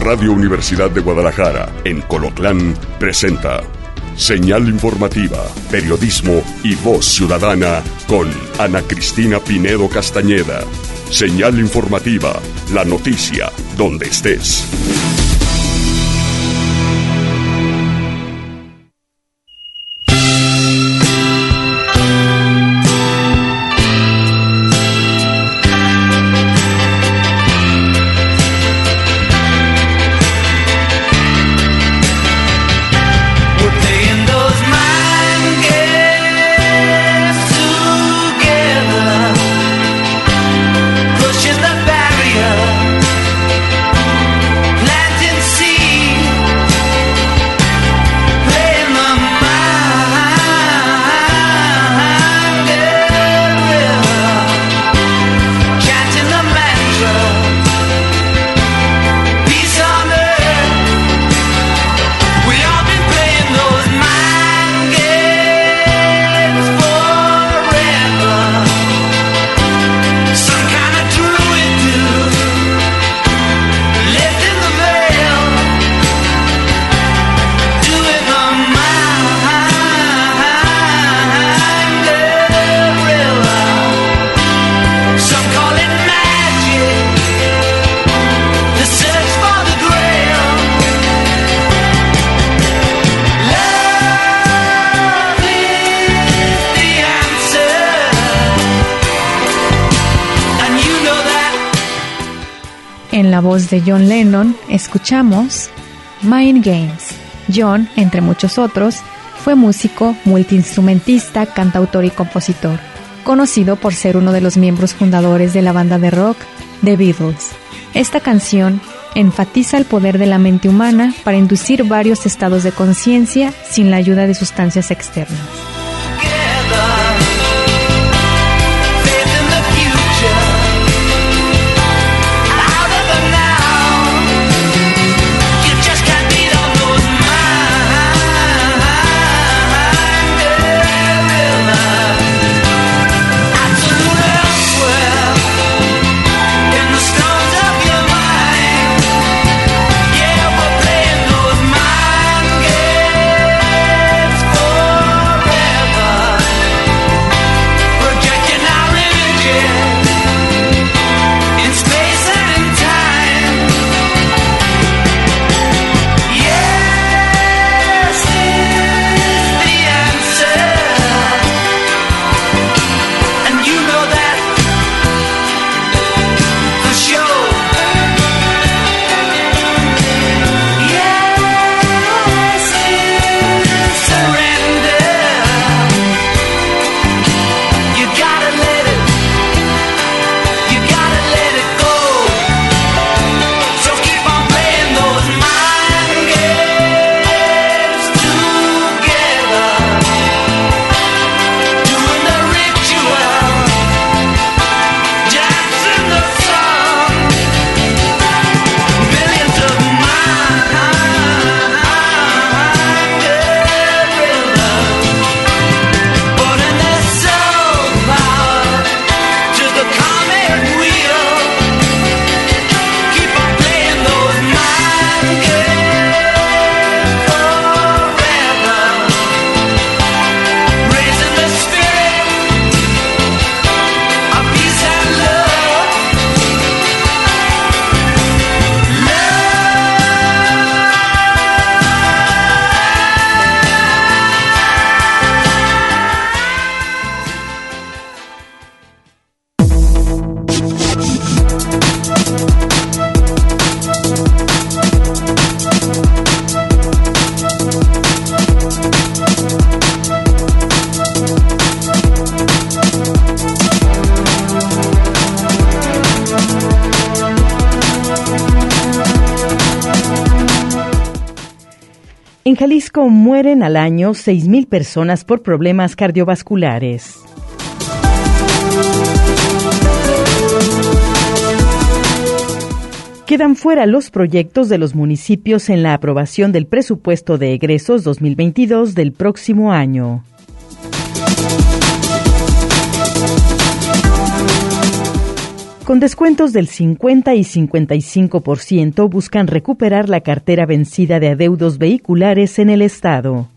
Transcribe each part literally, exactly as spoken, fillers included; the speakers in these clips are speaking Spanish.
Radio Universidad de Guadalajara, en Colotlán, presenta Señal Informativa, Periodismo y Voz Ciudadana con Ana Cristina Pinedo Castañeda. Señal Informativa, la noticia donde estés. En la voz de John Lennon, escuchamos Mind Games. John, entre muchos otros, fue músico, multiinstrumentista, cantautor y compositor, conocido por ser uno de los miembros fundadores de la banda de rock The Beatles. Esta canción enfatiza el poder de la mente humana para inducir varios estados de conciencia sin la ayuda de sustancias externas. En Jalisco mueren al año seis mil personas por problemas cardiovasculares. Quedan fuera los proyectos de los municipios en la aprobación del presupuesto de egresos dos mil veintidós del próximo año. Con descuentos del cincuenta y cincuenta y cinco por ciento buscan recuperar la cartera vencida de adeudos vehiculares en el estado.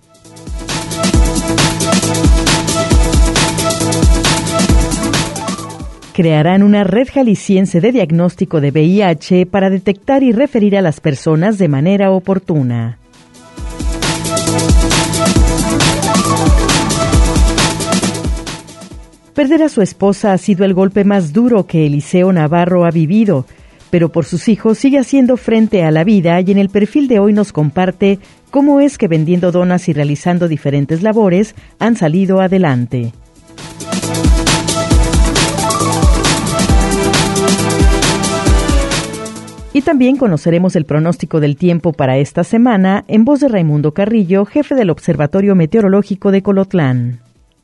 Crearán una red jalisciense de diagnóstico de V I H para detectar y referir a las personas de manera oportuna. Perder a su esposa ha sido el golpe más duro que Eliseo Navarro ha vivido, pero por sus hijos sigue haciendo frente a la vida y en el perfil de hoy nos comparte cómo es que vendiendo donas y realizando diferentes labores han salido adelante. Y también conoceremos el pronóstico del tiempo para esta semana en voz de Raimundo Carrillo, jefe del Observatorio Meteorológico de Colotlán.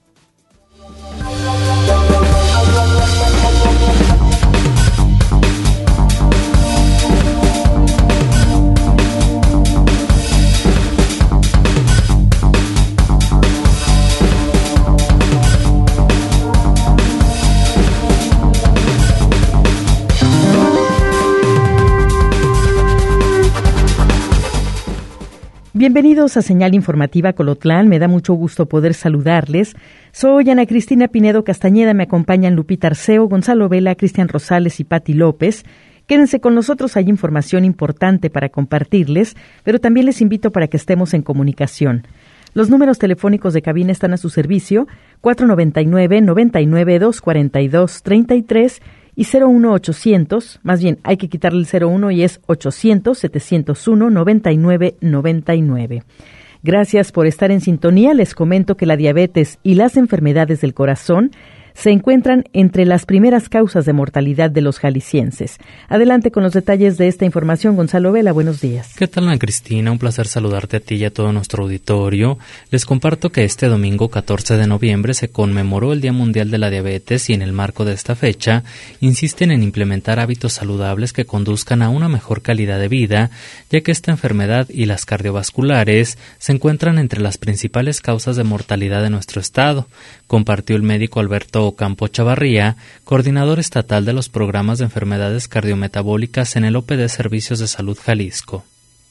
Bienvenidos a Señal Informativa Colotlán, me da mucho gusto poder saludarles. Soy Ana Cristina Pinedo Castañeda, me acompañan Lupita Arceo, Gonzalo Vela, Cristian Rosales y Pati López. Quédense con nosotros, hay información importante para compartirles, pero también les invito para que estemos en comunicación. Los números telefónicos de cabina están a su servicio, cuatro noventa y nueve, noventa y nueve, doscientos cuarenta y dos, treinta y tres y cero uno ochocientos, más bien hay que quitarle el cero uno y es ochocientos, setecientos uno, noventa y nueve, noventa y nueve. Gracias por estar en sintonía. Les comento que la diabetes y las enfermedades del corazón se encuentran entre las primeras causas de mortalidad de los jaliscienses. Adelante con los detalles de esta información, Gonzalo Vela, buenos días. ¿Qué tal, Ana Cristina? Un placer saludarte a ti y a todo nuestro auditorio. Les comparto que este domingo catorce de noviembre se conmemoró el Día Mundial de la Diabetes y en el marco de esta fecha insisten en implementar hábitos saludables que conduzcan a una mejor calidad de vida, ya que esta enfermedad y las cardiovasculares se encuentran entre las principales causas de mortalidad de nuestro estado, compartió el médico Alberto Ocampo Chavarría, coordinador estatal de los programas de enfermedades cardiometabólicas en el O P D Servicios de Salud Jalisco.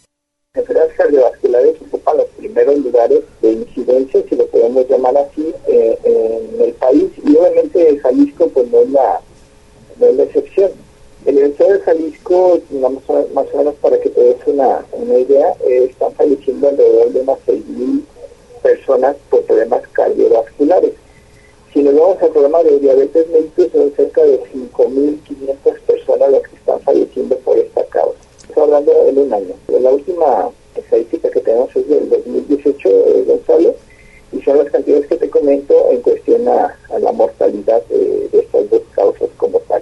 Las enfermedades cardiovasculares ocupan los primeros lugares de incidencia, si lo podemos llamar así, eh, en el país, y obviamente Jalisco pues no es la, no es la excepción. En el estado de Jalisco, más o, más o menos para que te des una, una idea, eh, están falleciendo alrededor de unas seis mil personas por problemas cardiovasculares. Si nos vamos al programa de diabetes mellitus, son cerca de cinco mil quinientas personas las que están falleciendo por esta causa. Estamos hablando en un año. La última estadística que tenemos es del dos mil dieciocho, eh, Gonzalo, y son las cantidades que te comento en cuestión a, a la mortalidad de, de estas dos causas como tal.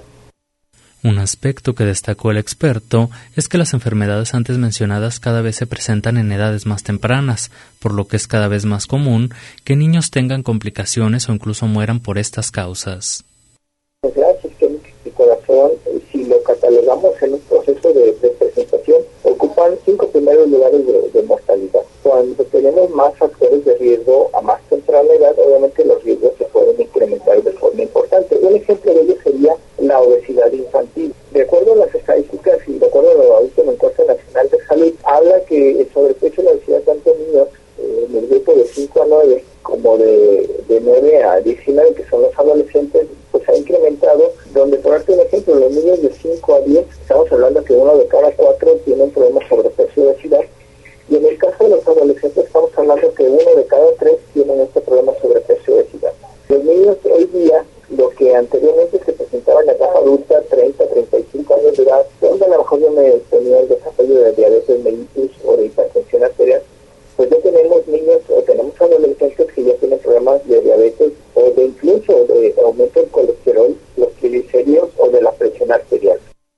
Un aspecto que destacó el experto es que las enfermedades antes mencionadas cada vez se presentan en edades más tempranas, por lo que es cada vez más común que niños tengan complicaciones o incluso mueran por estas causas. Las enfermedades isquémicas del corazón, si lo catalogamos en un proceso de, de presentación, ocupan cinco primeros lugares de, de mortalidad. Cuando tenemos más factores de riesgo a más temprana edad, obviamente los riesgos se pueden incrementar de forma importante. Un ejemplo de ello sería la obesidad infantil. De acuerdo a las estadísticas y de acuerdo a la última encuesta nacional de salud, habla que el sobrepeso y la obesidad tanto en niños, eh, en el grupo de cinco a nueve, como de, de nueve a diecinueve, que son los adolescentes, pues ha incrementado, donde por darte un ejemplo, los niños de cinco a diez, estamos hablando que uno de cada cuatro tiene un problema de sobrepeso y obesidad, y en el caso de los adolescentes estamos hablando que uno de cada tres tienen este problema de sobrepeso y obesidad. Los niños hoy día, lo que anteriormente se presentaba en la etapa adulta, treinta, treinta y cinco años de edad, donde a lo mejor yo me tenía el desarrollo de diabetes mellitus o de hipertensión arterial, pues ya tenemos niños o tenemos adolescentes que ya tienen problemas de diabetes o de incluso de aumento del colesterol, los triglicéridos o de la presión arterial.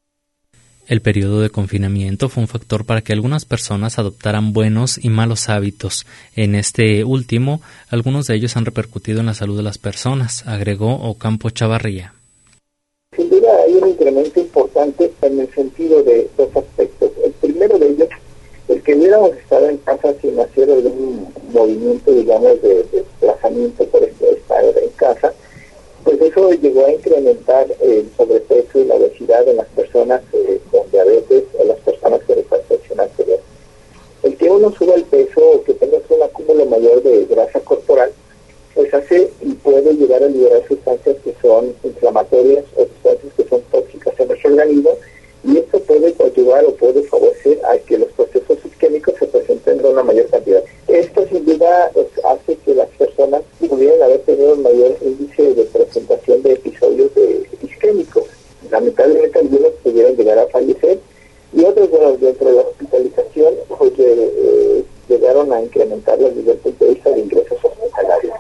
El periodo de confinamiento fue un factor para que algunas personas adoptaran buenos y malos hábitos. En este último, algunos de ellos han repercutido en la salud de las personas, agregó Ocampo Chavarría. Sin duda hay un incremento importante en el sentido de dos aspectos. El primero de ellos, el que hubiéramos estado en casa sin hacer algún movimiento, digamos, de, de desplazamiento por estar en casa, pues eso llegó a incrementar el sobrepeso y la obesidad ayudar o puede favorecer a que los procesos isquémicos se presenten de una mayor cantidad. Esto sin duda pues, hace que las personas pudieran haber tenido un mayor índice de presentación de episodios de isquémicos. Lamentablemente algunos pudieran llegar a fallecer y otros, bueno, dentro de la hospitalización pues eh, llegaron a incrementarlas desde el punto de vista de ingresos hospitalarios.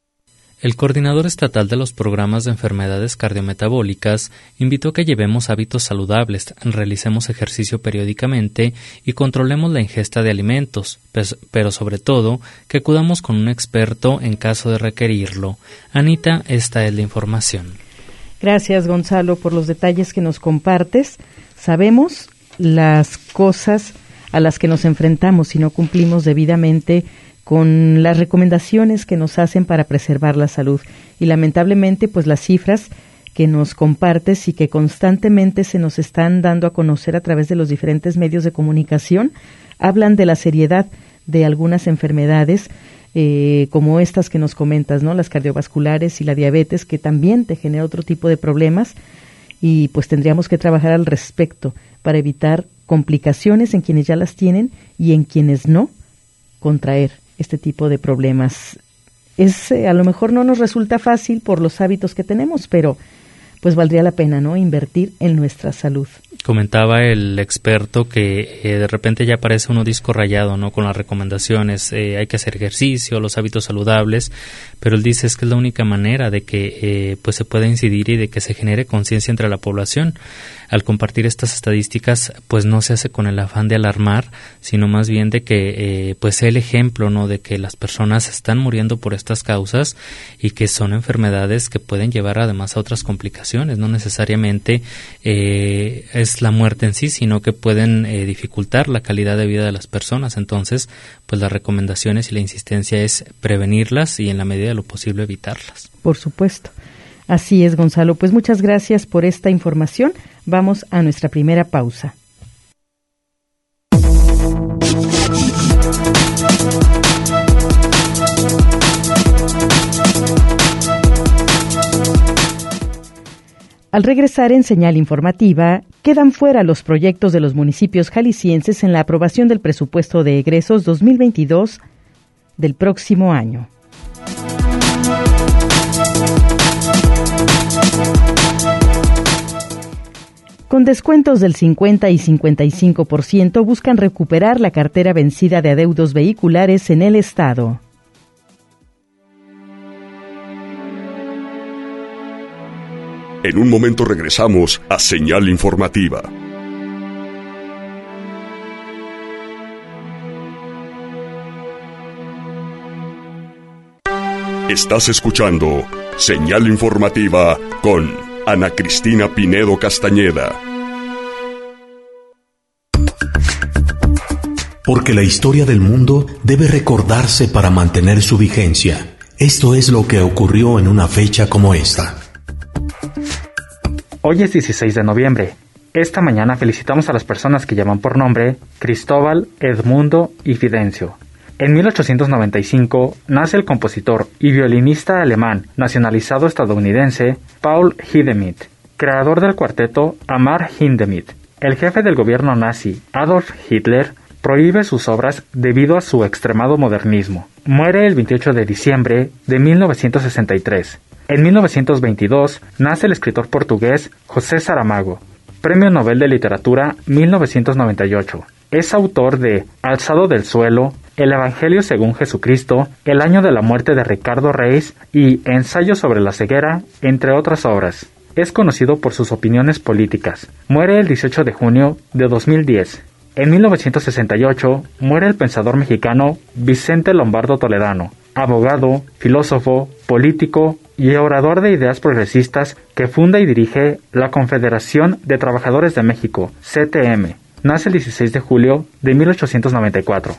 El coordinador estatal de los programas de enfermedades cardiometabólicas invitó a que llevemos hábitos saludables, realicemos ejercicio periódicamente y controlemos la ingesta de alimentos, pero sobre todo que acudamos con un experto en caso de requerirlo. Anita, esta es la información. Gracias, Gonzalo, por los detalles que nos compartes. Sabemos las cosas a las que nos enfrentamos si no cumplimos debidamente con las recomendaciones que nos hacen para preservar la salud. Y lamentablemente, pues las cifras que nos compartes y que constantemente se nos están dando a conocer a través de los diferentes medios de comunicación, hablan de la seriedad de algunas enfermedades, eh, como estas que nos comentas, ¿no? Las cardiovasculares y la diabetes, que también te genera otro tipo de problemas, y pues tendríamos que trabajar al respecto para evitar complicaciones en quienes ya las tienen y en quienes no, contraer este tipo de problemas. Es eh, a lo mejor no nos resulta fácil por los hábitos que tenemos, pero pues valdría la pena, ¿no?, invertir en nuestra salud. Comentaba el experto que eh, de repente ya parece uno disco rayado, ¿no?, con las recomendaciones, eh, hay que hacer ejercicio, los hábitos saludables, pero él dice es que es la única manera de que eh, pues se pueda incidir y de que se genere conciencia entre la población. Al compartir estas estadísticas, pues no se hace con el afán de alarmar, sino más bien de que eh, pues sea el ejemplo, ¿no?, de que las personas están muriendo por estas causas y que son enfermedades que pueden llevar además a otras complicaciones, no necesariamente eh, es la muerte en sí, sino que pueden eh, dificultar la calidad de vida de las personas. Entonces, pues las recomendaciones y la insistencia es prevenirlas y en la medida de lo posible evitarlas. Por supuesto. Así es, Gonzalo. Pues muchas gracias por esta información. Vamos a nuestra primera pausa. Al regresar en Señal Informativa, quedan fuera los proyectos de los municipios jaliscienses en la aprobación del presupuesto de egresos dos mil veintidós del próximo año. Con descuentos del cincuenta y cincuenta y cinco por ciento buscan recuperar la cartera vencida de adeudos vehiculares en el estado. En un momento regresamos a Señal Informativa. Estás escuchando Señal Informativa con Ana Cristina Pinedo Castañeda. Porque la historia del mundo debe recordarse para mantener su vigencia. Esto es lo que ocurrió en una fecha como esta. Hoy es dieciséis de noviembre. Esta mañana felicitamos a las personas que llaman por nombre Cristóbal, Edmundo y Fidencio. En mil ochocientos noventa y cinco nace el compositor y violinista alemán nacionalizado estadounidense Paul Hindemith, creador del cuarteto Amar Hindemith. El jefe del gobierno nazi, Adolf Hitler, prohíbe sus obras debido a su extremado modernismo. Muere el veintiocho de diciembre de mil novecientos sesenta y tres. En mil novecientos veintidós nace el escritor portugués José Saramago, Premio Nobel de Literatura mil novecientos noventa y ocho. Es autor de Alzado del suelo, El Evangelio según Jesucristo, El año de la muerte de Ricardo Reis y Ensayo sobre la ceguera, entre otras obras. Es conocido por sus opiniones políticas. Muere el dieciocho de junio de dos mil diez. En mil novecientos sesenta y ocho muere el pensador mexicano Vicente Lombardo Toledano, abogado, filósofo, político y orador de ideas progresistas que funda y dirige la Confederación de Trabajadores de México, C T M. Nace el dieciséis de julio de mil ochocientos noventa y cuatro.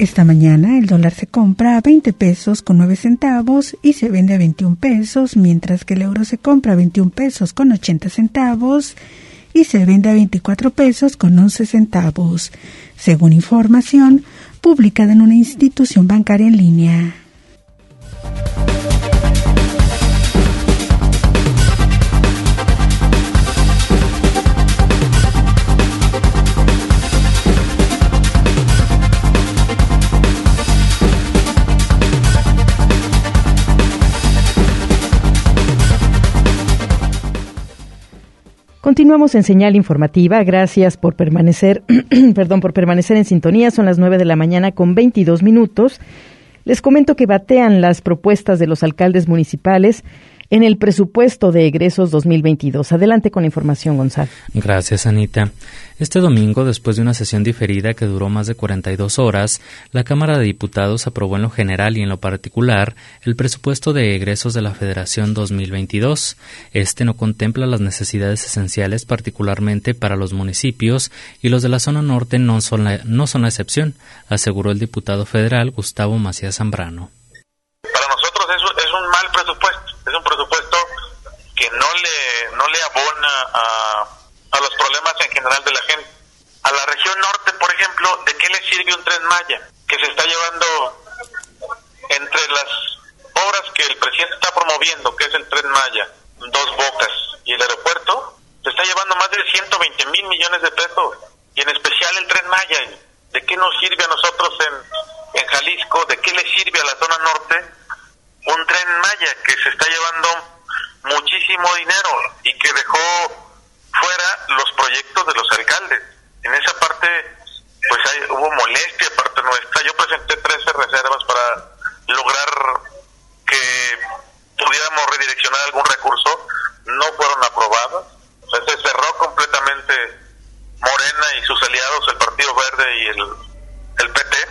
Esta mañana el dólar se compra a veinte pesos con nueve centavos y se vende a veintiún pesos, mientras que el euro se compra a veintiún pesos con ochenta centavos y se vende a veinticuatro pesos con once centavos, según información publicada en una institución bancaria en línea. Continuamos en señal informativa. Gracias por permanecer, perdón, por permanecer en sintonía. Son las nueve de la mañana con veintidós minutos. Les comento que batean las propuestas de los alcaldes municipales en el presupuesto de egresos dos mil veintidós. Adelante con la información, Gonzalo. Gracias, Anita. Este domingo, después de una sesión diferida que duró más de cuarenta y dos horas, la Cámara de Diputados aprobó en lo general y en lo particular el presupuesto de egresos de la Federación dos mil veintidós. Este no contempla las necesidades esenciales, particularmente para los municipios, y los de la zona norte no son la, no son la excepción, aseguró el diputado federal Gustavo Macías Zambrano. Para nosotros es, es un mal presupuesto, es un presupuesto que no le, no le abona a, a los problemas en general de la gente. A la región norte, por ejemplo, ¿de qué le sirve un Tren Maya que se está llevando entre las obras que el presidente está promoviendo, que es el Tren Maya, Dos Bocas y el aeropuerto? Se está llevando más de ciento veinte mil millones de pesos, y en especial el Tren Maya. ¿De qué nos sirve a nosotros en, en Jalisco? ¿De qué le sirve a la zona norte un Tren Maya que se está llevando muchísimo dinero y que dejó fuera los proyectos de los alcaldes? En esa parte, pues hay, hubo molestia de parte nuestra. Yo presenté trece reservas para lograr que pudiéramos redireccionar algún recurso. No fueron aprobadas. O sea, se cerró completamente Morena y sus aliados, el Partido Verde y el, el P T.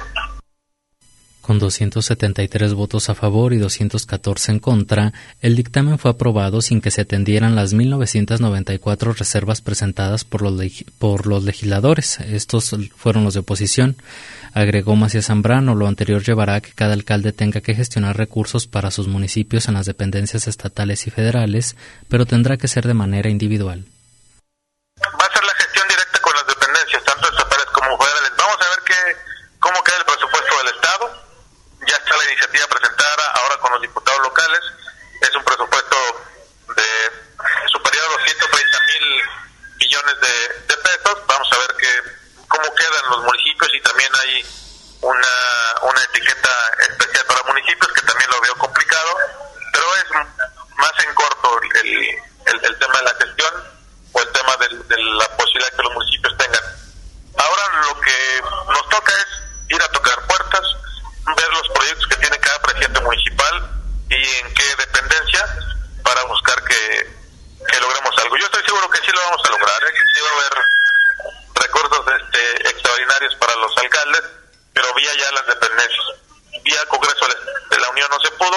Con doscientos setenta y tres votos a favor y doscientos catorce en contra, el dictamen fue aprobado sin que se atendieran las mil novecientas noventa y cuatro reservas presentadas por los, leg- por los legisladores. Estos fueron los de oposición. Agregó Macías Zambrano, lo anterior llevará a que cada alcalde tenga que gestionar recursos para sus municipios en las dependencias estatales y federales, pero tendrá que ser de manera individual. Va a ser la gestión directa con las dependencias, tanto estatales como federales. Vamos a ver qué, cómo queda el presupuesto del Estado. Ya está la iniciativa presentada ahora con los diputados locales. Es un presupuesto de superior a los ciento treinta mil millones de, de pesos. Vamos a ver que, cómo quedan los municipios, y también hay una, una etiqueta especial para municipios que también lo veo complicado, pero es más en corto el, el, el tema de la gestión o el tema de, de la posibilidad que los municipios tengan. Ahora lo que nos toca es ir a tocar puertas, ver los proyectos que tiene cada presidente municipal y en qué dependencia, para buscar que, que logremos algo. Yo estoy seguro que sí lo vamos a lograr, ¿eh? Sí va a haber recursos este, extraordinarios para los alcaldes, pero vía ya las dependencias. Vía Congreso de la Unión no se pudo.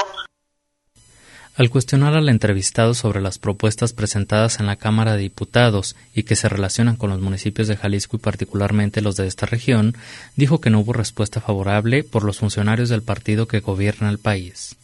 Al cuestionar al entrevistado sobre las propuestas presentadas en la Cámara de Diputados y que se relacionan con los municipios de Jalisco y particularmente los de esta región, dijo que no hubo respuesta favorable por los funcionarios del partido que gobierna el país.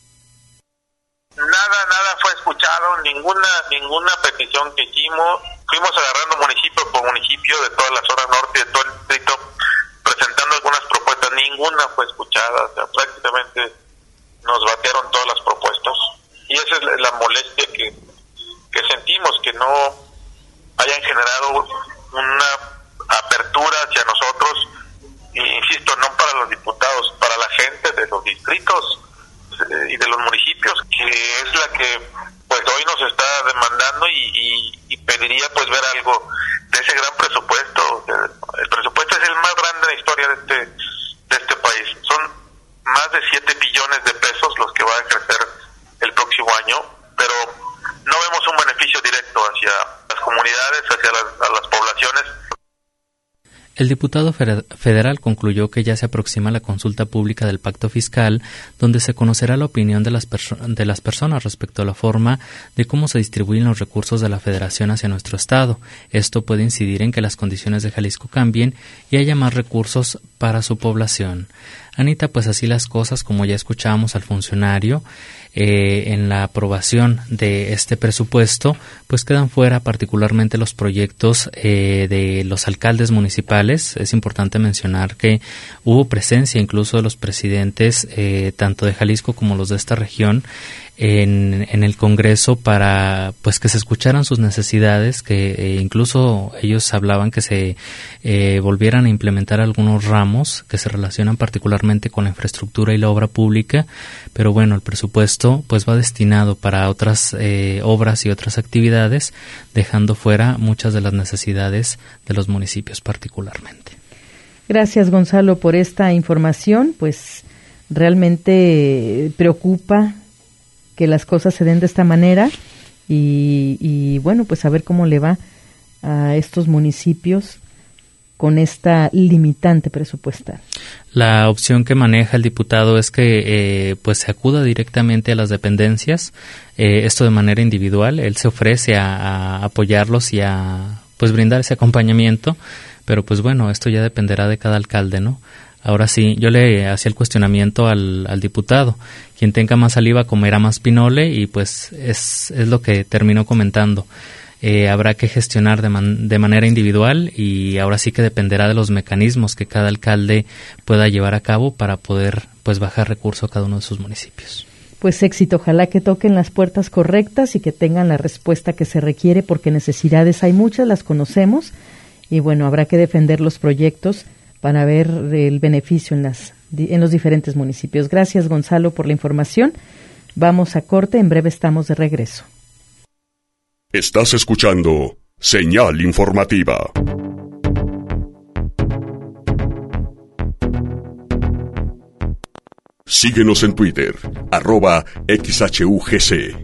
Nada, nada fue escuchado, ninguna ninguna petición que hicimos. Fuimos agarrando municipio por municipio de toda la zona norte y de todo el distrito, presentando algunas propuestas. Ninguna fue escuchada, o sea, prácticamente nos batearon todas las propuestas. Y esa es la molestia que, que sentimos, que no hayan generado una apertura hacia nosotros, y insisto, no para los diputados, para la gente de los distritos y de los municipios, que es la que pues hoy nos está demandando, y, y, y pediría pues ver algo de ese gran presupuesto. El presupuesto es el más grande en la historia de este, de este país. Son más de siete billones de pesos los que va a ejercer el próximo año, pero no vemos un beneficio directo hacia las comunidades, hacia las, a las poblaciones. El diputado federal concluyó que ya se aproxima la consulta pública del pacto fiscal, donde se conocerá la opinión de las, perso- de las personas respecto a la forma de cómo se distribuyen los recursos de la federación hacia nuestro estado. Esto puede incidir en que las condiciones de Jalisco cambien y haya más recursos para su población. Anita, pues así las cosas, como ya escuchábamos al funcionario, eh, en la aprobación de este presupuesto, pues quedan fuera particularmente los proyectos eh, de los alcaldes municipales. Es importante mencionar que hubo presencia incluso de los presidentes, eh, tanto de Jalisco como los de esta región, En, en el Congreso para pues que se escucharan sus necesidades, que eh, incluso ellos hablaban que se eh, volvieran a implementar algunos ramos que se relacionan particularmente con la infraestructura y la obra pública, pero bueno, el presupuesto pues va destinado para otras eh, obras y otras actividades, dejando fuera muchas de las necesidades de los municipios particularmente. Gracias, Gonzalo, por esta información. Pues realmente preocupa que las cosas se den de esta manera y, y bueno, pues a ver cómo le va a estos municipios con esta limitante presupuestal. La opción que maneja el diputado es que eh, pues se acuda directamente a las dependencias, eh, esto de manera individual. Él se ofrece a, a apoyarlos y a pues brindar ese acompañamiento, pero pues bueno, esto ya dependerá de cada alcalde, ¿no? Ahora sí, yo le hacía el cuestionamiento al, al diputado. Quien tenga más saliva comerá más pinole, y pues es, es lo que terminó comentando. Eh, habrá que gestionar de, man, de manera individual, y ahora sí que dependerá de los mecanismos que cada alcalde pueda llevar a cabo para poder pues bajar recursos a cada uno de sus municipios. Pues éxito, ojalá que toquen las puertas correctas y que tengan la respuesta que se requiere, porque necesidades hay muchas, las conocemos, y bueno, habrá que defender los proyectos para ver el beneficio en, las, en los diferentes municipios. Gracias, Gonzalo, por la información. Vamos a corte, en breve estamos de regreso. Estás escuchando Señal Informativa. Síguenos en Twitter, arroba X H U G C.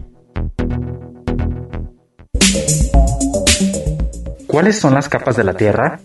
¿Cuáles son las capas de la Tierra?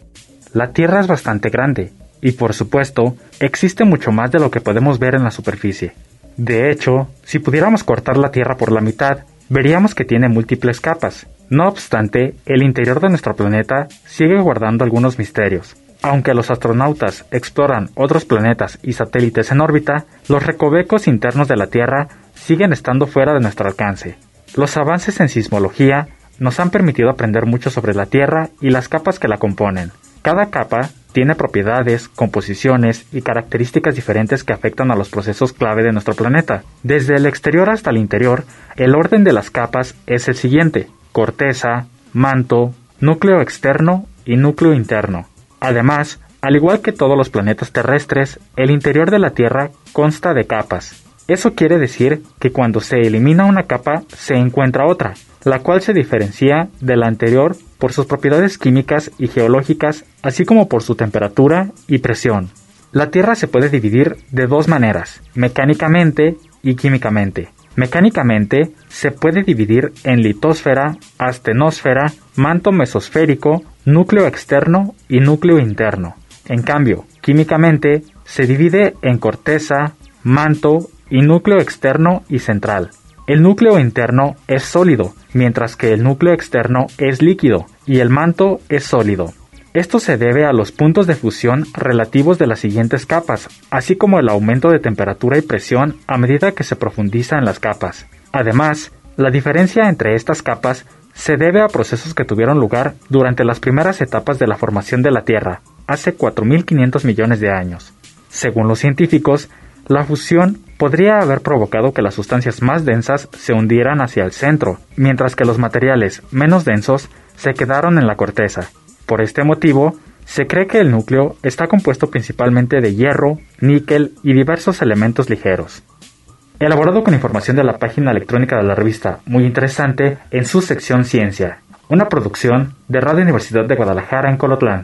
La Tierra es bastante grande y, por supuesto, existe mucho más de lo que podemos ver en la superficie. De hecho, si pudiéramos cortar la Tierra por la mitad, veríamos que tiene múltiples capas. No obstante, el interior de nuestro planeta sigue guardando algunos misterios. Aunque los astronautas exploran otros planetas y satélites en órbita, los recovecos internos de la Tierra siguen estando fuera de nuestro alcance. Los avances en sismología nos han permitido aprender mucho sobre la Tierra y las capas que la componen. Cada capa tiene propiedades, composiciones y características diferentes que afectan a los procesos clave de nuestro planeta. Desde el exterior hasta el interior, el orden de las capas es el siguiente: corteza, manto, núcleo externo y núcleo interno. Además, al igual que todos los planetas terrestres, el interior de la Tierra consta de capas. Eso quiere decir que cuando se elimina una capa, se encuentra otra, la cual se diferencia de la anterior por sus propiedades químicas y geológicas, así como por su temperatura y presión. La Tierra se puede dividir de dos maneras, mecánicamente y químicamente. Mecánicamente, se puede dividir en litosfera, astenosfera, manto mesosférico, núcleo externo y núcleo interno. En cambio, químicamente, se divide en corteza, manto y núcleo externo y central. El núcleo interno es sólido, mientras que el núcleo externo es líquido y el manto es sólido. Esto se debe a los puntos de fusión relativos de las siguientes capas, así como el aumento de temperatura y presión a medida que se profundiza en las capas. Además, la diferencia entre estas capas se debe a procesos que tuvieron lugar durante las primeras etapas de la formación de la Tierra, hace cuatro mil quinientos millones de años. Según los científicos, la fusión podría haber provocado que las sustancias más densas se hundieran hacia el centro, mientras que los materiales menos densos se quedaron en la corteza. Por este motivo, se cree que el núcleo está compuesto principalmente de hierro, níquel y diversos elementos ligeros. Elaborado con información de la página electrónica de la revista Muy Interesante en su sección Ciencia, una producción de Radio Universidad de Guadalajara en Colotlán.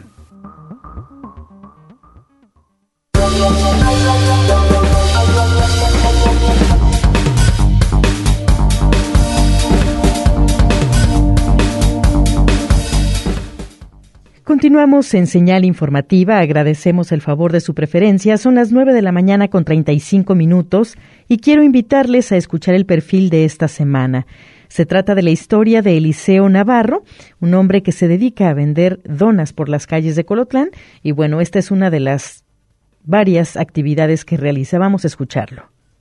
Continuamos en Señal Informativa, agradecemos el favor de su preferencia. Son las nueve de la mañana con treinta y cinco minutos y quiero invitarles a escuchar el perfil de esta semana. Se trata de la historia de Eliseo Navarro, un hombre que se dedica a vender donas por las calles de Colotlán, y bueno, esta es una de las varias actividades que realiza. Vamos a escucharlo.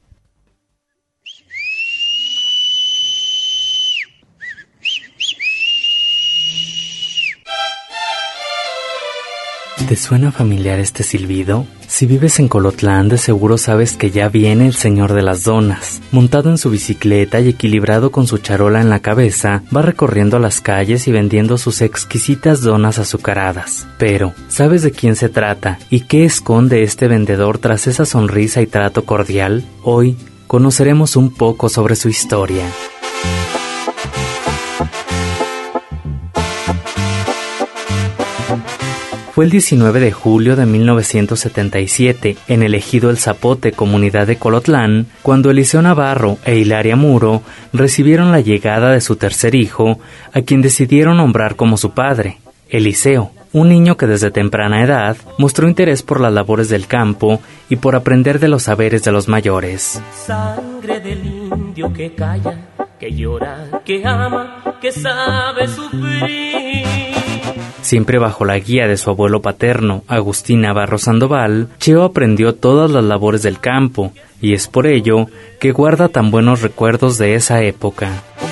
¿Te suena familiar este silbido? Si vives en Colotlán, de seguro sabes que ya viene el señor de las donas. Montado en su bicicleta y equilibrado con su charola en la cabeza, va recorriendo las calles y vendiendo sus exquisitas donas azucaradas. Pero, ¿sabes de quién se trata y qué esconde este vendedor tras esa sonrisa y trato cordial? Hoy conoceremos un poco sobre su historia. Fue el diecinueve de julio de mil novecientos setenta y siete, en el ejido El Zapote, comunidad de Colotlán, cuando Eliseo Navarro e Hilaria Muro recibieron la llegada de su tercer hijo, a quien decidieron nombrar como su padre, Eliseo, un niño que desde temprana edad mostró interés por las labores del campo y por aprender de los saberes de los mayores. Sangre del indio que calla, que llora, que ama, que sabe sufrir. Siempre bajo la guía de su abuelo paterno, Agustín Navarro Sandoval, Cheo aprendió todas las labores del campo, y es por ello que guarda tan buenos recuerdos de esa época.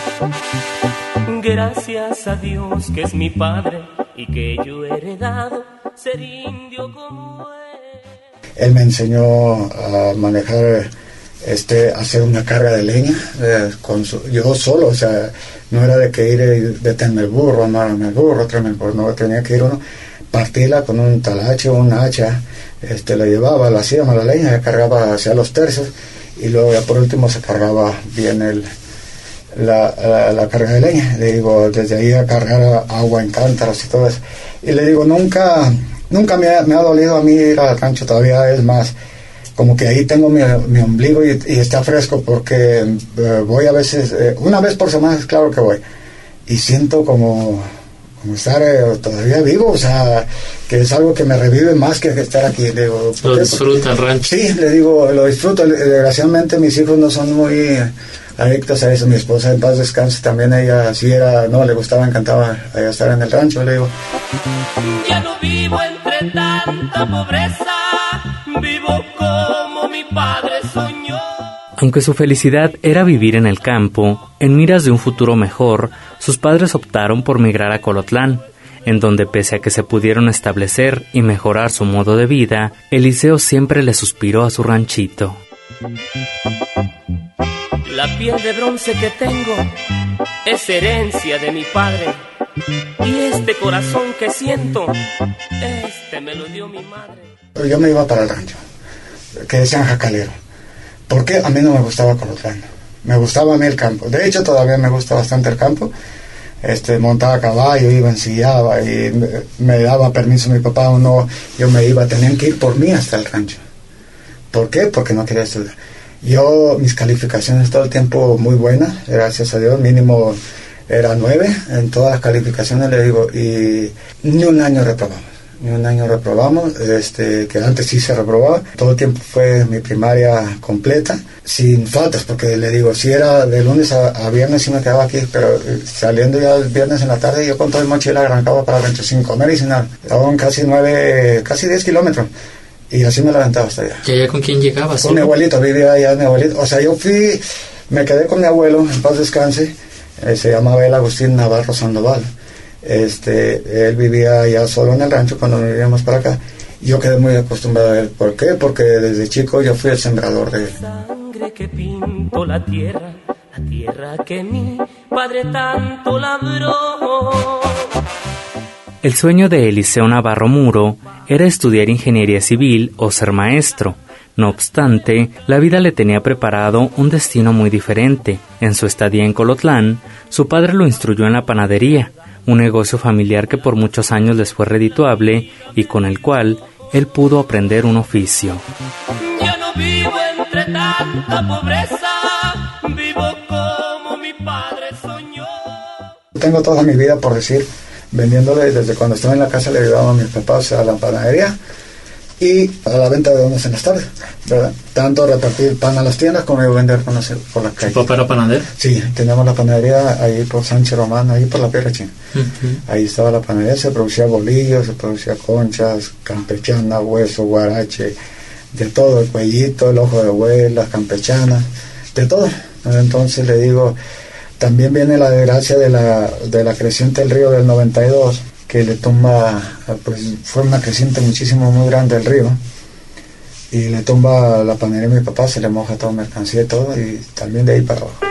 Gracias a Dios que es mi padre y que yo he heredado ser indio como él. Él me enseñó a manejar, este, hacer una carga de leña, eh, con su, yo solo, o sea, no era de que ir y detenerme el burro, amarme el burro, traerme el burro, no, tenía que ir uno, partirla con un talache o un hacha, este, la llevaba, la hacíamos la leña, cargaba hacia los tercios, y luego ya por último se cargaba bien el, la, la, la carga de leña. Le digo, desde ahí a cargar agua en cántaros y todo eso. Y le digo, nunca, nunca me ha, me ha dolido a mí ir al rancho, todavía es más, como que ahí tengo mi, mi ombligo y, y está fresco porque eh, voy a veces, eh, una vez por semana es claro que voy, y siento como, como estar eh, todavía vivo, o sea, que es algo que me revive más que estar aquí. Le digo, ¿Lo disfruta el rancho? Sí, le digo, lo disfruto. Desgraciadamente mis hijos no son muy adictos a eso. Mi esposa, en paz descanse, también ella sí era, no, le gustaba, encantaba ella estar en el rancho, le digo. Ya no vivo entre tanta pobreza, vivo como mi padre soñó. Aunque su felicidad era vivir en el campo, en miras de un futuro mejor, sus padres optaron por migrar a Colotlán, en donde pese a que se pudieron establecer y mejorar su modo de vida, Eliseo siempre le suspiró a su ranchito. La piel de bronce que tengo es herencia de mi padre, y este corazón que siento, este me lo dio mi madre. Yo me iba para el rancho, que decían jacalero. ¿Por qué? A mí no me gustaba Colotlán. Me gustaba a mí el campo. De hecho, todavía me gusta bastante el campo. Este, montaba a caballo, iba, ensillaba y me, me daba permiso mi papá o no. Yo me iba, tenían que ir por mí hasta el rancho. ¿Por qué? Porque no quería estudiar. Yo, mis calificaciones todo el tiempo muy buenas, gracias a Dios, mínimo era nueve en todas las calificaciones, le digo, y ni un año reprobamos. Ni un año reprobamos, este, que antes sí se reprobaba. Todo el tiempo fue mi primaria completa, sin faltas, porque le digo, si era de lunes a, a viernes sí me quedaba aquí, pero saliendo ya el viernes en la tarde, yo con todo el mochila arrancaba para adentro sin comer y sin nada. Estaban casi nueve, casi diez kilómetros, y así me levantaba hasta allá. ¿Y allá con quién llegabas? Con mi abuelito, vivía allá mi abuelito. O sea, yo fui, me quedé con mi abuelo, en paz descanse, eh, se llamaba él Agustín Navarro Sandoval. Este, él vivía ya solo en el rancho cuando nos vivíamos para acá. Yo quedé muy acostumbrado a él. ¿Por qué? Porque desde chico yo fui el sembrador de él. Sangre que pinto la tierra, la tierra que mi padre tanto labró. El sueño de Eliseo Navarro Muro era estudiar ingeniería civil o ser maestro. No obstante, la vida le tenía preparado un destino muy diferente. En su estadía en Colotlán, su padre lo instruyó en la panadería, un negocio familiar que por muchos años les fue redituable y con el cual él pudo aprender un oficio. Yo no vivo entre tanta pobreza, vivo como mi padre soñó. Tengo toda mi vida, por decir, vendiéndole, desde cuando estaba en la casa le ayudaba a mis papás a la panadería y a la venta de donas en las tardes, ¿verdad? Tanto repartir pan a las tiendas como yo vender donas por la calle. ¿Tu papá era panadero? Sí, teníamos la panadería ahí por Sánchez Román, ahí por la Piedra China. Uh-huh. Ahí estaba la panadería, se producía bolillos, se producía conchas, campechana, hueso, guarache, de todo, el cuellito, el ojo de buey, las campechanas, de todo. Entonces le digo, también viene la desgracia de la, de la creciente del río del noventa y dos, que le tumba, pues fue una creciente muchísimo muy grande el río, y le tumba la panadería de mi papá, se le moja toda mercancía y todo, y también de ahí para abajo.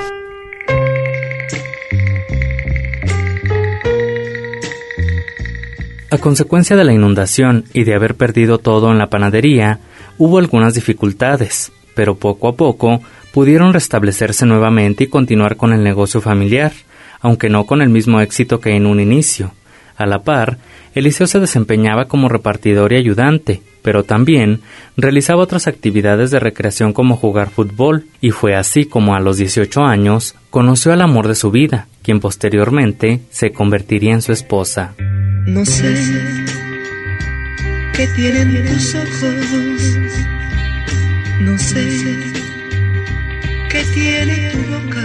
A consecuencia de la inundación y de haber perdido todo en la panadería, hubo algunas dificultades, pero poco a poco pudieron restablecerse nuevamente y continuar con el negocio familiar, aunque no con el mismo éxito que en un inicio. A la par, Eliseo se desempeñaba como repartidor y ayudante, pero también realizaba otras actividades de recreación como jugar fútbol, y fue así como a los dieciocho años conoció al amor de su vida, quien posteriormente se convertiría en su esposa. No sé qué tienen tus ojos, no sé qué tiene tu boca,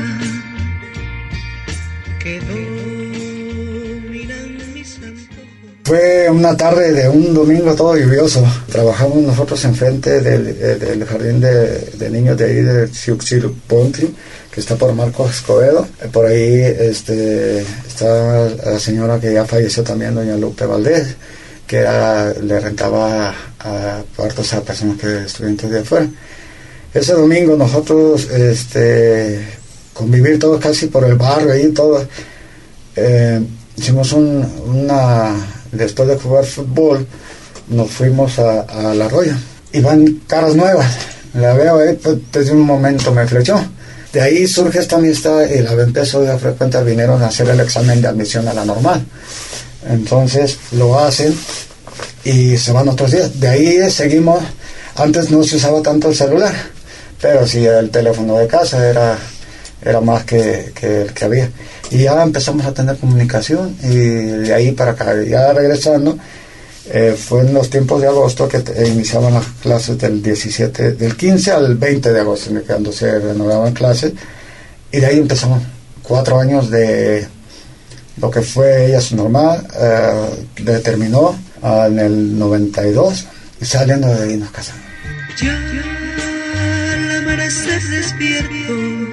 que dominan mis antojos. Fue una tarde de un domingo todo lluvioso. Trabajamos nosotros enfrente del, del jardín de, de niños de ahí de Xiuxilupontli, que está por Marcos Escobedo. Por ahí este, está la señora que ya falleció también, doña Lupe Valdés, que era, le rentaba a cuartos a personas que estudiantes de afuera. Ese domingo nosotros este, convivir todos casi por el barrio ahí todo. Eh, hicimos un, una, después de jugar fútbol, nos fuimos a, a la Arroyo. Y van caras nuevas. La veo ahí, pues, desde un momento me flechó. De ahí surge esta amistad y la empezó a frecuentar, vinieron a hacer el examen de admisión a la normal. Entonces lo hacen y se van otros días. De ahí seguimos, antes no se usaba tanto el celular, pero sí el teléfono de casa era, era más que, que el que había. Y ya empezamos a tener comunicación y de ahí para acá, ya regresando, eh, fue en los tiempos de agosto que te, iniciaban las clases del diecisiete, del quince al veinte de agosto, cuando se renovaban clases, y de ahí empezamos cuatro años de lo que fue ella su normal, eh, determinó uh, en el noventa y dos, y saliendo de ahí nos casamos. Ya al amanecer despierto,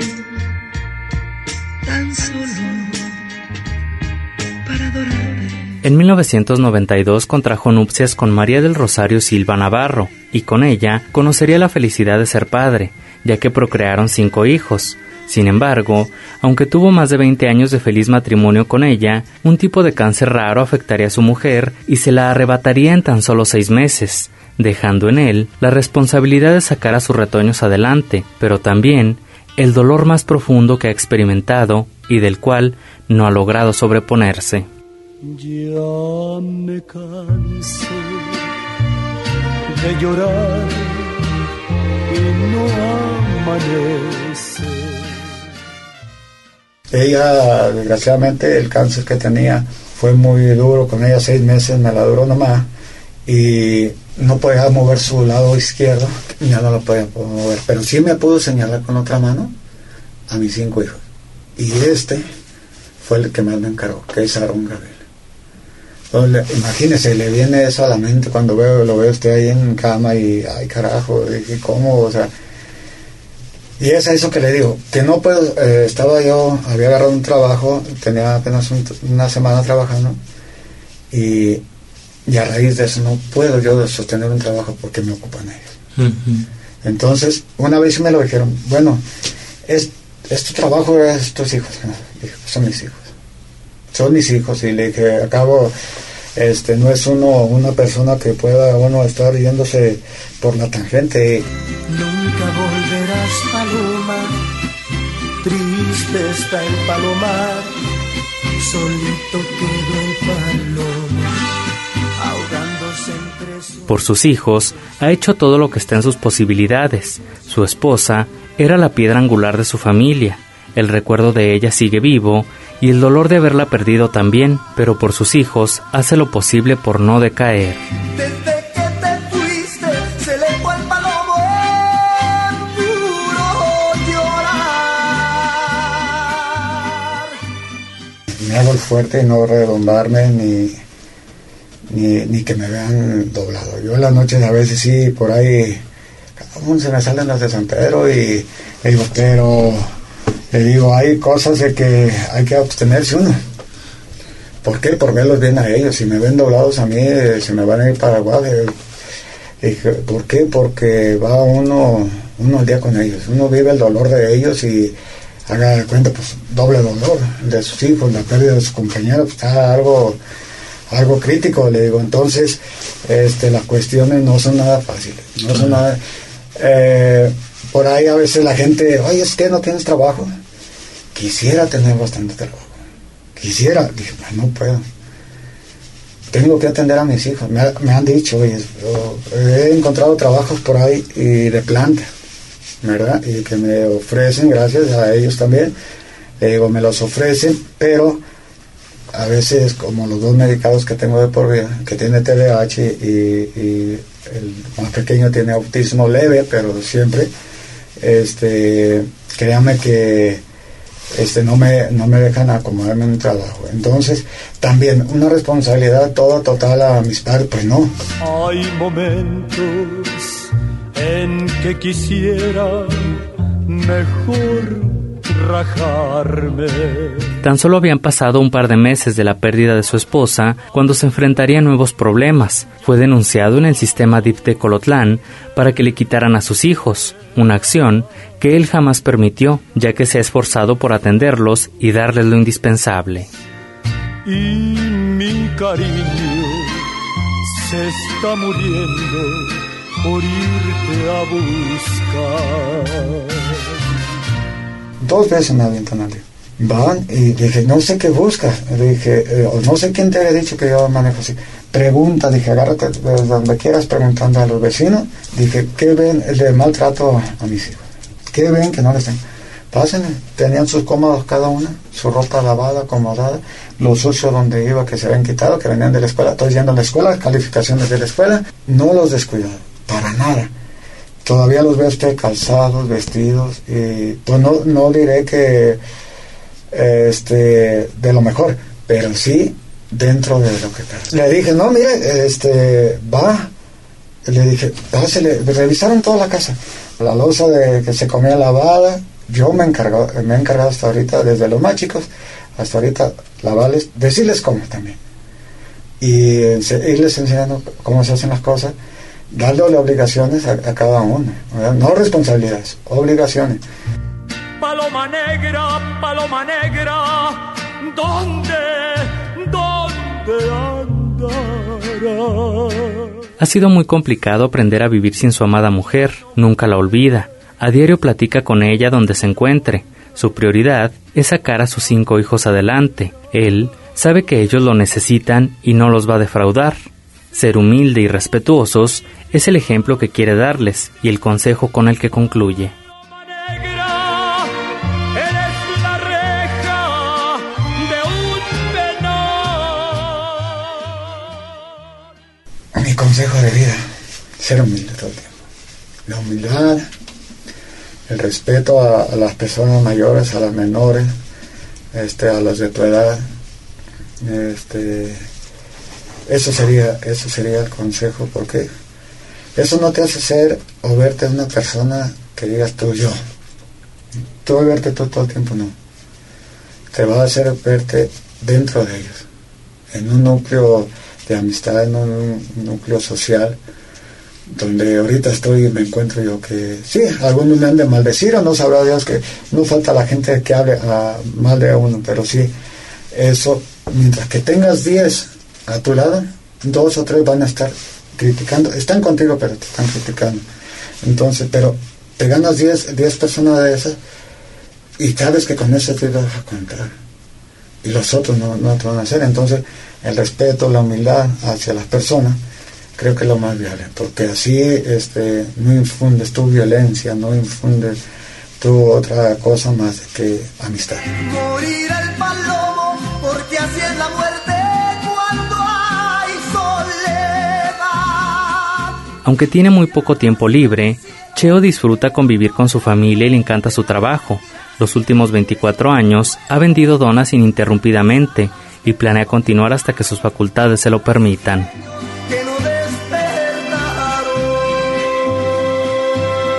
tan solo para adorarte. En mil novecientos noventa y dos contrajo nupcias con María del Rosario Silva Navarro, y con ella conocería la felicidad de ser padre, ya que procrearon cinco hijos. Sin embargo, aunque tuvo más de veinte años de feliz matrimonio con ella, un tipo de cáncer raro afectaría a su mujer y se la arrebataría en tan solo seis meses, dejando en él la responsabilidad de sacar a sus retoños adelante, pero también el dolor más profundo que ha experimentado y del cual no ha logrado sobreponerse. Ya me cansé de llorar y no amanece. Ella, desgraciadamente, el cáncer que tenía fue muy duro con ella, seis meses me la duró nomás, y no podía mover su lado izquierdo, ya no lo podía mover, pero sí me pudo señalar con otra mano a mis cinco hijos, y este fue el que más me encargó, que es Aarón Gabriel. Entonces, imagínese, le viene eso a la mente cuando veo, lo veo usted ahí en cama y, ay carajo, y cómo, o sea, y es eso que le digo, que no puedo, eh, estaba yo, había agarrado un trabajo, tenía apenas un, una semana trabajando, y, y a raíz de eso no puedo yo sostener un trabajo porque me ocupan ellos. Uh-huh. Entonces, una vez me lo dijeron, bueno, es, es tu trabajo, es tus hijos. No, dije, son mis hijos. Son mis hijos, y le dije, acabo, este, no es uno una persona que pueda uno estar yéndose por la tangente. Nunca volverás, paloma, triste está el palomar, solito quedó el paloma, ahogándose entre sus... Por sus hijos, ha hecho todo lo que está en sus posibilidades. Su esposa era la piedra angular de su familia. El recuerdo de ella sigue vivo y el dolor de haberla perdido también, pero por sus hijos hace lo posible por no decaer. Desde que te fuiste, se le fue el palomo en puro llorar. Me hago el fuerte y no redondarme ni, ni, ni que me vean doblado. Yo en las noches a veces sí, por ahí ¿cómo se me salen las de San Pedro? Y le digo, pero, le digo, hay cosas de que hay que abstenerse uno. ¿Por qué? Por verlos bien a ellos. Si me ven doblados a mí, eh, se me van a ir para Paraguay. Eh, dije, ¿por qué? Porque va uno, uno al día con ellos. Uno vive el dolor de ellos y haga de cuenta, pues, doble dolor de sus hijos, la pérdida de sus compañeros, pues, está algo, algo crítico, le digo. Entonces, este, las cuestiones no son nada fáciles. No son nada... Eh, por ahí a veces la gente, oye, es que no tienes trabajo. Quisiera tener bastante trabajo. Quisiera, dije, no puedo. Tengo que atender a mis hijos. Me, ha, me han dicho, oye, yo he encontrado trabajos por ahí y de planta, ¿verdad? Y que me ofrecen, gracias a ellos también, le digo, me los ofrecen, pero a veces, como los dos medicados que tengo de por vida, que tiene T D A H y, y el más pequeño tiene autismo leve, pero siempre, este, créanme que este no me no me dejan acomodarme en un trabajo. Entonces, también una responsabilidad toda total a mis padres, pues no. Hay momentos en que quisiera mejor rajarme. Tan solo habían pasado un par de meses de la pérdida de su esposa cuando se enfrentaría a nuevos problemas. Fue denunciado en el sistema D I F de Colotlán para que le quitaran a sus hijos, una acción que él jamás permitió, ya que se ha esforzado por atenderlos y darles lo indispensable. Y mi cariño se está muriendo por irte a buscar. Dos veces me avientan al día. Van y dije, no sé qué buscas. Le dije, eh, no sé quién te había dicho que yo manejo así. Pregunta, dije, agárrate de donde quieras preguntando a los vecinos. Dije, ¿qué ven de maltrato a mis hijos? ¿Qué ven que no les tengo? Pásenle. Tenían sus cómodos cada una, su ropa lavada, acomodada, los sucios donde iba que se habían quitado, que venían de la escuela. Estoy yendo a la escuela, calificaciones de la escuela. No los descuidado, para nada. Todavía los veo usted calzados, vestidos, y pues no, no diré que este de lo mejor, pero sí dentro de lo que pasa. Le dije, no, mire, este, va, le dije, pásele, revisaron toda la casa, la loza de que se comía lavada, yo me encargo, me he encargado hasta ahorita, desde los más chicos hasta ahorita, lavarles, decirles cómo también, y irles enseñando cómo se hacen las cosas, darle obligaciones a, a cada uno, ¿verdad? No responsabilidades, obligaciones. Paloma negra, paloma negra, ¿dónde, dónde andará? Ha sido muy complicado aprender a vivir sin su amada mujer, nunca la olvida. A diario platica con ella donde se encuentre. Su prioridad es sacar a sus cinco hijos adelante. Él sabe que ellos lo necesitan y no los va a defraudar. Ser humilde y respetuosos es el ejemplo que quiere darles y el consejo con el que concluye. Mi consejo de vida, ser humilde todo el tiempo. La humildad, el respeto a, a las personas mayores, a las menores, este, a los de tu edad, este... Eso sería, eso sería el consejo, porque eso no te hace ser o verte una persona que digas tú yo. Tú verte tú todo el tiempo, no. Te va a hacer verte dentro de ellos, en un núcleo de amistad, en un núcleo social, donde ahorita estoy y me encuentro yo que, sí, algunos me han de maldecir o no sabrá Dios que no falta la gente que hable a, mal de uno, pero sí, eso, mientras que tengas diez a tu lado, dos o tres van a estar criticando, están contigo pero te están criticando, entonces, pero te ganas diez, diez personas de esas y sabes que con eso te vas a contar y los otros no, no te van a hacer. Entonces el respeto, la humildad hacia las personas creo que es lo más viable, porque así este, no infundes tu violencia, no infundes tu otra cosa más que amistad. Morir el palomo porque así es la muerte. Aunque tiene muy poco tiempo libre, Cheo disfruta convivir con su familia y le encanta su trabajo. Los últimos veinticuatro años ha vendido donas ininterrumpidamente y planea continuar hasta que sus facultades se lo permitan. Que no despertaron.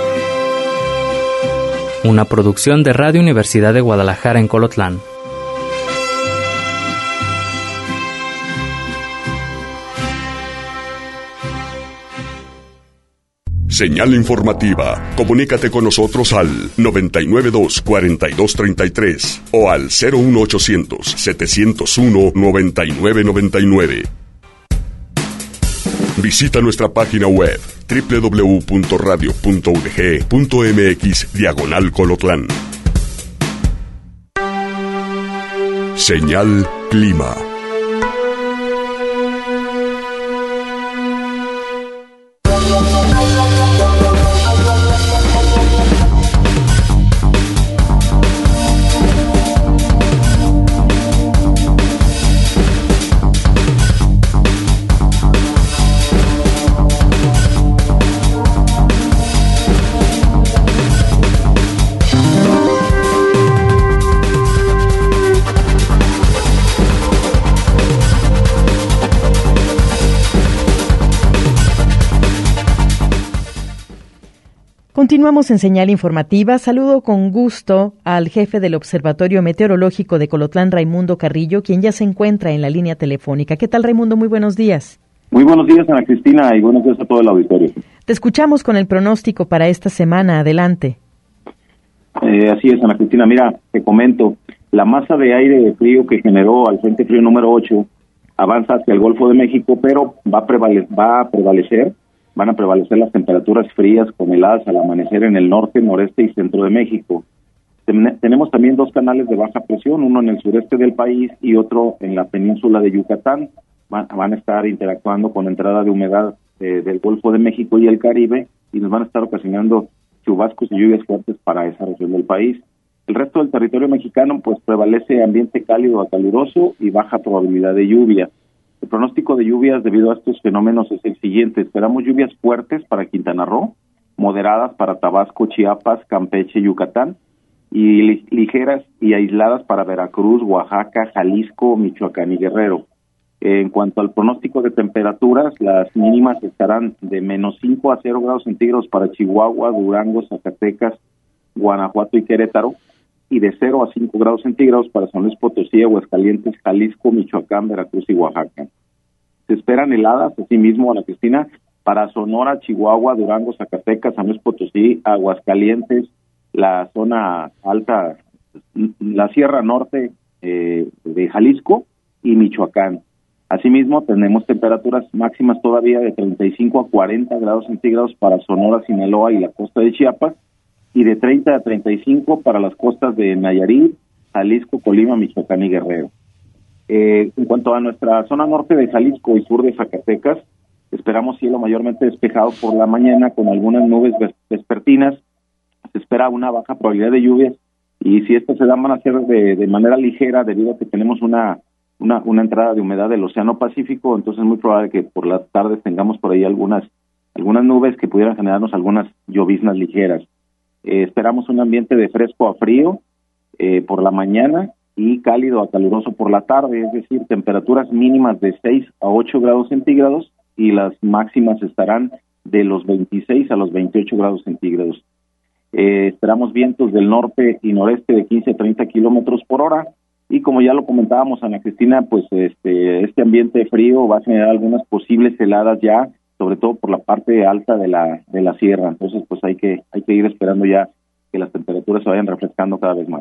una producción de Radio Universidad de Guadalajara en Colotlán. Señal informativa. Comunícate con nosotros al noventa y nueve dos, cuarenta y dos treinta y tres o al cero uno ochocientos, setecientos uno, noventa y nueve noventa y nueve. Visita nuestra página web doble u doble u doble u punto radio punto u d g punto m x diagonal Colotlán. Señal Clima. Continuamos en Señal Informativa. Saludo con gusto al jefe del Observatorio Meteorológico de Colotlán, Raimundo Carrillo, quien ya se encuentra en la línea telefónica. ¿Qué tal, Raimundo? Muy buenos días. Muy buenos días, Ana Cristina, y buenos días a todo el auditorio. Te escuchamos con el pronóstico para esta semana. Adelante. Eh, así es, Ana Cristina. Mira, te comento, la masa de aire frío que generó al Frente Frío número ocho avanza hacia el Golfo de México, pero va a, prevale- va a prevalecer van a prevalecer las temperaturas frías con heladas al amanecer en el norte, noreste y centro de México. Ten- tenemos también dos canales de baja presión, uno en el sureste del país y otro en la península de Yucatán. Van, van a estar interactuando con entrada de humedad eh, del Golfo de México y el Caribe, y nos van a estar ocasionando chubascos y lluvias fuertes para esa región del país. El resto del territorio mexicano pues prevalece ambiente cálido a caluroso y baja probabilidad de lluvia. El pronóstico de lluvias debido a estos fenómenos es el siguiente: esperamos lluvias fuertes para Quintana Roo, moderadas para Tabasco, Chiapas, Campeche, Yucatán, y li- ligeras y aisladas para Veracruz, Oaxaca, Jalisco, Michoacán y Guerrero. Eh, en cuanto al pronóstico de temperaturas, las mínimas estarán de menos cinco a cero grados centígrados para Chihuahua, Durango, Zacatecas, Guanajuato y Querétaro, y de cero a cinco grados centígrados para San Luis Potosí, Aguascalientes, Jalisco, Michoacán, Veracruz y Oaxaca. Se esperan heladas, asimismo, Ana Cristina, para Sonora, Chihuahua, Durango, Zacatecas, San Luis Potosí, Aguascalientes, la zona alta, la Sierra Norte eh, de Jalisco y Michoacán. Asimismo, tenemos temperaturas máximas todavía de treinta y cinco a cuarenta grados centígrados para Sonora, Sinaloa y la costa de Chiapas, y de treinta a treinta y cinco para las costas de Nayarit, Jalisco, Colima, Michoacán y Guerrero. Eh, en cuanto a nuestra zona norte de Jalisco y sur de Zacatecas, esperamos cielo mayormente despejado por la mañana con algunas nubes ves- vespertinas. Se espera una baja probabilidad de lluvias, y si estas se dan van a ser de, de manera ligera debido a que tenemos una, una, una entrada de humedad del Océano Pacífico. Entonces es muy probable que por las tardes tengamos por ahí algunas, algunas nubes que pudieran generarnos algunas lloviznas ligeras. Eh, esperamos un ambiente de fresco a frío eh, por la mañana y cálido a caluroso por la tarde, es decir, temperaturas mínimas de seis a ocho grados centígrados y las máximas estarán de los veintiséis a los veintiocho grados centígrados. Eh, esperamos vientos del norte y noreste de quince a treinta kilómetros por hora, y como ya lo comentábamos, Ana Cristina, pues este, este ambiente frío va a generar algunas posibles heladas ya, sobre todo por la parte alta de la de la sierra. Entonces pues hay que hay que ir esperando ya que las temperaturas se vayan refrescando cada vez más.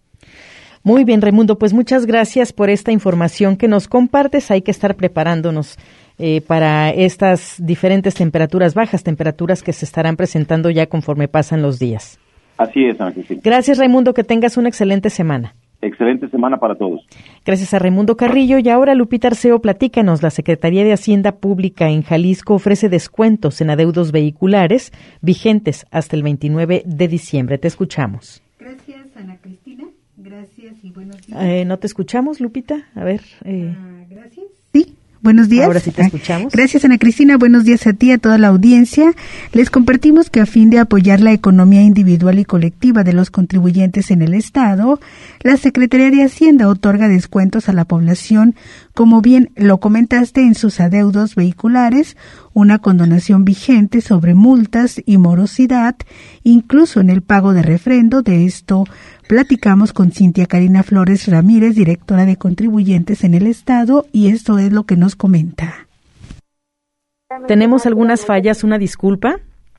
Muy bien, Raimundo, pues muchas gracias por esta información que nos compartes. Hay que estar preparándonos eh, para estas diferentes temperaturas, bajas temperaturas que se estarán presentando ya conforme pasan los días. Así es, Ana Cristina. Gracias, Raimundo, que tengas una excelente semana. Excelente semana para todos. Gracias a Raimundo Carrillo. Y ahora, Lupita Arceo, platícanos. La Secretaría de Hacienda Pública en Jalisco ofrece descuentos en adeudos vehiculares vigentes hasta el veintinueve de diciembre. Te escuchamos. Gracias, Ana Cristina. Gracias y buenos días. Eh, ¿No te escuchamos, Lupita? A ver. Eh... Ah, gracias. Sí, Buenos días. Ahora sí te escuchamos. Gracias, Ana Cristina. Buenos días a ti, a toda la audiencia. Les compartimos que a fin de apoyar la economía individual y colectiva de los contribuyentes en el Estado, la Secretaría de Hacienda otorga descuentos a la población, como bien lo comentaste, en sus adeudos vehiculares, una condonación vigente sobre multas y morosidad, incluso en el pago de refrendo. De esto platicamos con Cintia Karina Flores Ramírez, directora de contribuyentes en el Estado, y esto es lo que nos comenta. Tenemos algunas fallas, una disculpa,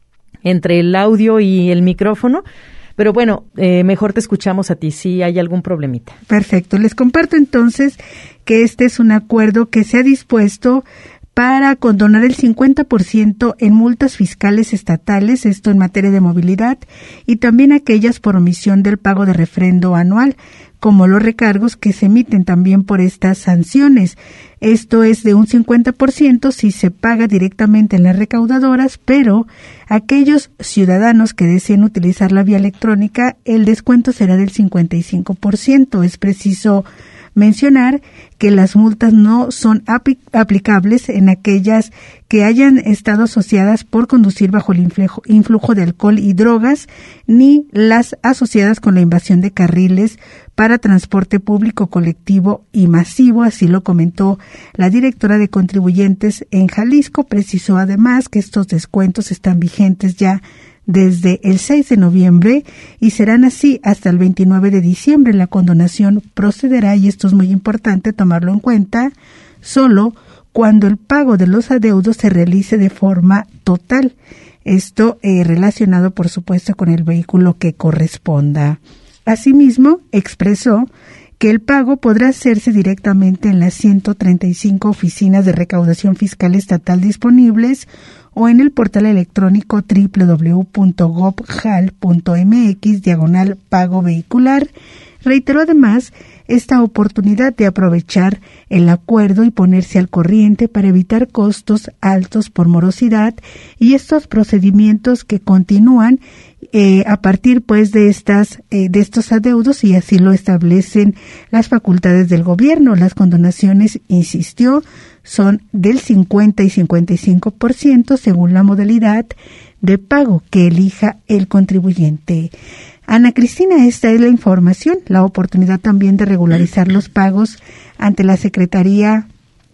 entre el audio y el micrófono, pero bueno, eh, mejor te escuchamos a ti si hay algún problemita. Perfecto, les comparto entonces que este es un acuerdo que se ha dispuesto para condonar el cincuenta por ciento en multas fiscales estatales, esto en materia de movilidad, y también aquellas por omisión del pago de refrendo anual, como los recargos que se emiten también por estas sanciones. Esto es de un cincuenta por ciento si se paga directamente en las recaudadoras, pero aquellos ciudadanos que deseen utilizar la vía electrónica, el descuento será del cincuenta y cinco por ciento. Es preciso mencionar que las multas no son apl- aplicables en aquellas que hayan estado asociadas por conducir bajo el influjo, influjo de alcohol y drogas, ni las asociadas con la invasión de carriles para transporte público, colectivo y masivo. Así lo comentó la directora de contribuyentes en Jalisco. Precisó además que estos descuentos están vigentes ya desde el seis de noviembre y serán así hasta el veintinueve de diciembre. La condonación procederá, y esto es muy importante tomarlo en cuenta, solo cuando el pago de los adeudos se realice de forma total. Esto eh, relacionado, por supuesto, con el vehículo que corresponda. Asimismo, expresó que el pago podrá hacerse directamente en las ciento treinta y cinco oficinas de recaudación fiscal estatal disponibles o en el portal electrónico doble u doble u doble u punto gob jal punto eme equis diagonal pago vehicular. Reiteró además esta oportunidad de aprovechar el acuerdo y ponerse al corriente para evitar costos altos por morosidad y estos procedimientos que continúan eh, a partir pues de estas eh, de estos adeudos, y así lo establecen las facultades del gobierno. Las condonaciones, insistió, son del cincuenta y cincuenta y cinco por ciento según la modalidad de pago que elija el contribuyente. Ana Cristina, esta es la información, la oportunidad también de regularizar los pagos ante la Secretaría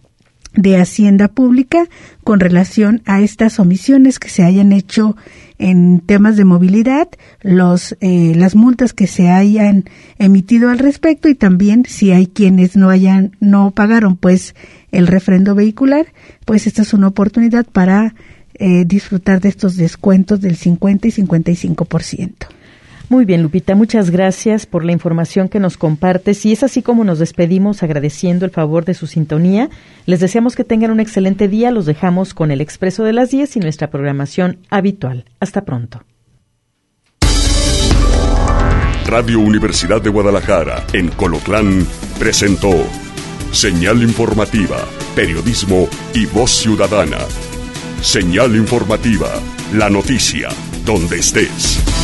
de Hacienda Pública con relación a estas omisiones que se hayan hecho en temas de movilidad, los eh, las multas que se hayan emitido al respecto, y también si hay quienes no hayan no pagaron pues el refrendo vehicular, pues esta es una oportunidad para eh, disfrutar de estos descuentos del cincuenta y cincuenta y cinco por ciento. Muy bien, Lupita, muchas gracias por la información que nos compartes, y es así como nos despedimos agradeciendo el favor de su sintonía. Les deseamos que tengan un excelente día. Los dejamos con el Expreso de las diez y nuestra programación habitual. Hasta pronto. Radio Universidad de Guadalajara, en Colotlán, presentó Señal Informativa, Periodismo y Voz Ciudadana. Señal Informativa, la noticia, donde estés.